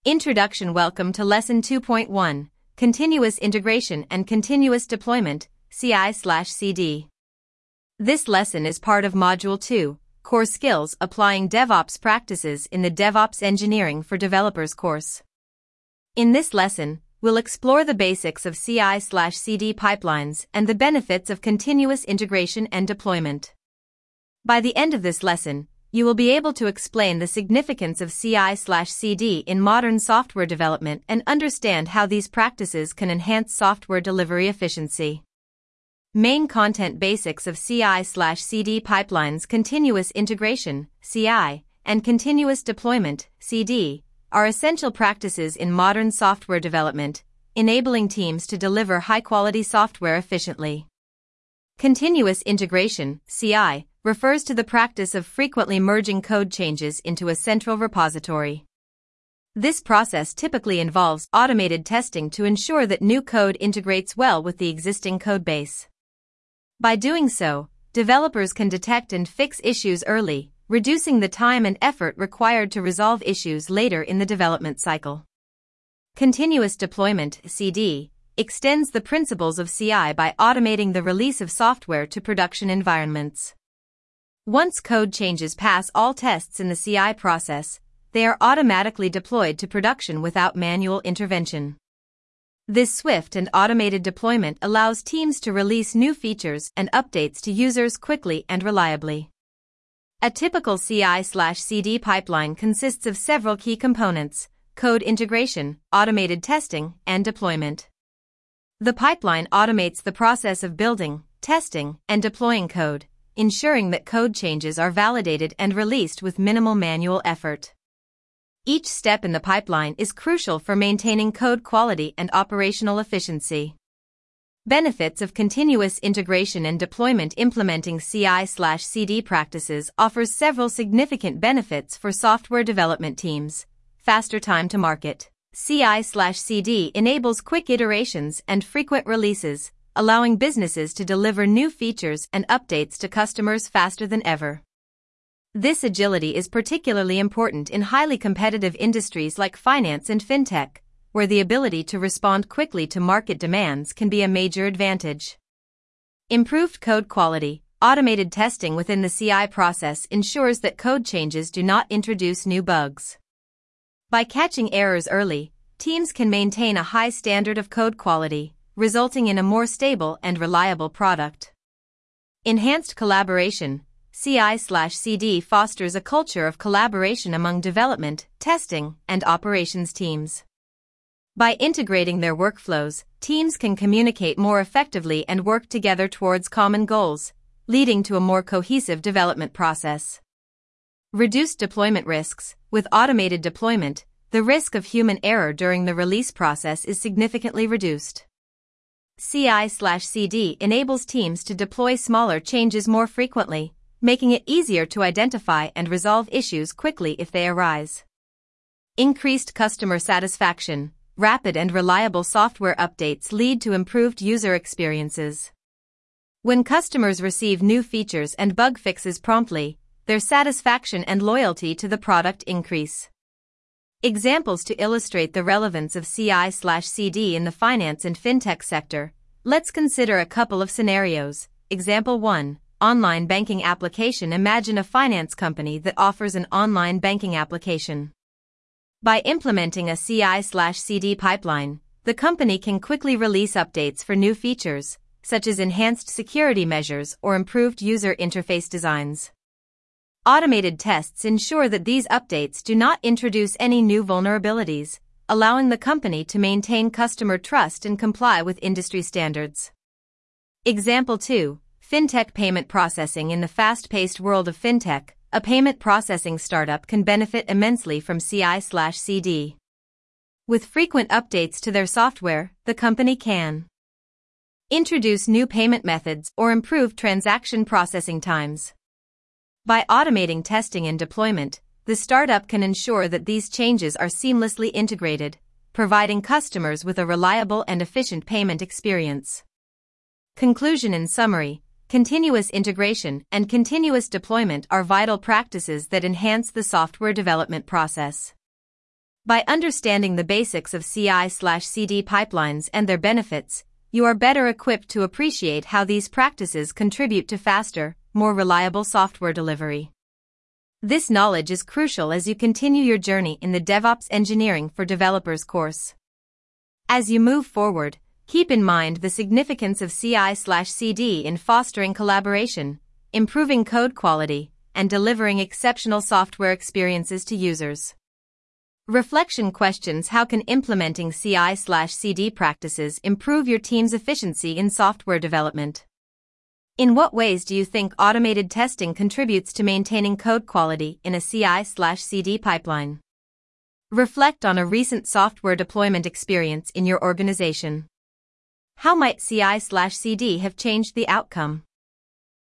Introduction. Welcome to Lesson 2.1, Continuous Integration and Continuous Deployment, CI/CD. This lesson is part of Module 2, Core Skills Applying DevOps Practices in the DevOps Engineering for Developers course. In this lesson, we'll explore the basics of CI/CD pipelines and the benefits of continuous integration and deployment. By the end of this lesson, you will be able to explain the significance of CI/CD in modern software development and understand how these practices can enhance software delivery efficiency. Main content basics of CI/CD pipelines: continuous integration, CI, and continuous deployment, CD, are essential practices in modern software development, enabling teams to deliver high-quality software efficiently. Continuous integration, CI, refers to the practice of frequently merging code changes into a central repository. This process typically involves automated testing to ensure that new code integrates well with the existing codebase. By doing so, developers can detect and fix issues early, reducing the time and effort required to resolve issues later in the development cycle. Continuous deployment, CD, extends the principles of CI by automating the release of software to production environments. Once code changes pass all tests in the CI process, they are automatically deployed to production without manual intervention. This swift and automated deployment allows teams to release new features and updates to users quickly and reliably. A typical CI/CD pipeline consists of several key components: code integration, automated testing, and deployment. The pipeline automates the process of building, testing, and deploying code, ensuring that code changes are validated and released with minimal manual effort. Each step in the pipeline is crucial for maintaining code quality and operational efficiency. Benefits of continuous integration and deployment: implementing CI/CD practices offers several significant benefits for software development teams. Faster time to market. CI/CD enables quick iterations and frequent releases, allowing businesses to deliver new features and updates to customers faster than ever. This agility is particularly important in highly competitive industries like finance and fintech, where the ability to respond quickly to market demands can be a major advantage. Improved code quality. Automated testing within the CI process ensures that code changes do not introduce new bugs. By catching errors early, teams can maintain a high standard of code quality, resulting in a more stable and reliable product. Enhanced collaboration. CI/CD fosters a culture of collaboration among development, testing, and operations teams. By integrating their workflows, teams can communicate more effectively and work together towards common goals, leading to a more cohesive development process. Reduced deployment risks. With automated deployment, the risk of human error during the release process is significantly reduced. CI/CD enables teams to deploy smaller changes more frequently, making it easier to identify and resolve issues quickly if they arise. Increased customer satisfaction. Rapid and reliable software updates lead to improved user experiences. When customers receive new features and bug fixes promptly, their satisfaction and loyalty to the product increase. Examples to illustrate the relevance of CI/CD in the finance and fintech sector. Let's consider a couple of scenarios. Example 1. Online banking application. Imagine a finance company that offers an online banking application. By implementing a CI/CD pipeline, the company can quickly release updates for new features, such as enhanced security measures or improved user interface designs. Automated tests ensure that these updates do not introduce any new vulnerabilities, allowing the company to maintain customer trust and comply with industry standards. Example 2. Fintech payment processing. In the fast-paced world of fintech, a payment processing startup can benefit immensely from CI/CD. With frequent updates to their software, the company can introduce new payment methods or improve transaction processing times. By automating testing and deployment, the startup can ensure that these changes are seamlessly integrated, providing customers with a reliable and efficient payment experience. Conclusion. In summary, continuous integration and continuous deployment are vital practices that enhance the software development process. By understanding the basics of CI/CD pipelines and their benefits, you are better equipped to appreciate how these practices contribute to faster, more reliable software delivery. This knowledge is crucial as you continue your journey in the DevOps Engineering for Developers course. As you move forward, keep in mind the significance of CI/CD in fostering collaboration, improving code quality, and delivering exceptional software experiences to users. Reflection questions: how can implementing CI/CD practices improve your team's efficiency in software development? In what ways do you think automated testing contributes to maintaining code quality in a CI/CD pipeline? Reflect on a recent software deployment experience in your organization. How might CI/CD have changed the outcome?